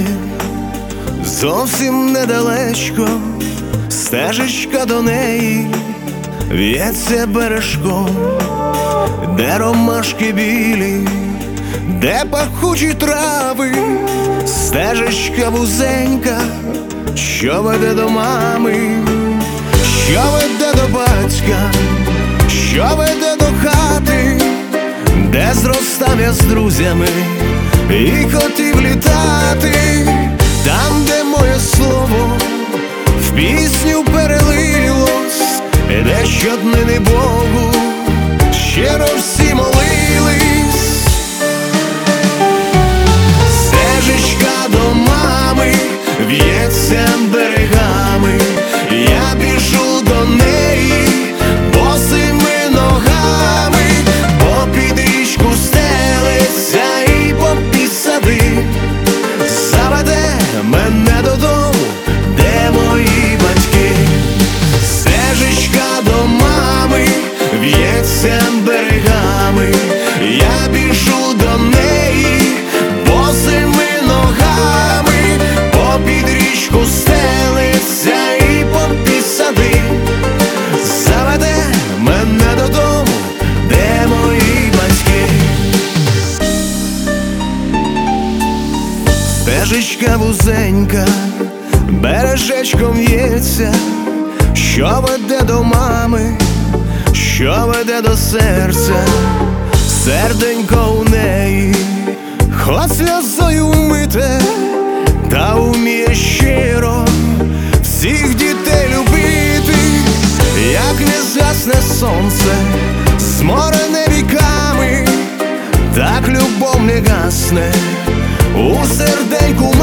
зовсім недалечко, стежечка до неї в'ється бережком, де ромашки білі, де пахучі трави, стежечка вузенька, що веде до мами, що веде до батька, що веде до хати, де зростав я з друзями і хотів літати, там, де моє слово в пісню перелилось, де щоднини Богу щиро всі молились. Стежечка до мами в'ється берегами, я біжу до неї босими ногами, бо під річку стелиться і попід сади заведе мене додому, де мої батьки. Стежечка до мами в'ється берегами, я біжу до неї босими ногами, попід річку стелиться і попід сади заведе мене додому, де мої батьки. Стежечка вузенька бережечком в'ється, що веде до мами, що веде до серця, серденько у неї хоч сльозою вмите, та вміє щиро всіх дітей любити. Як не згасне сонце, зморене віками, так любов не гасне у серденьку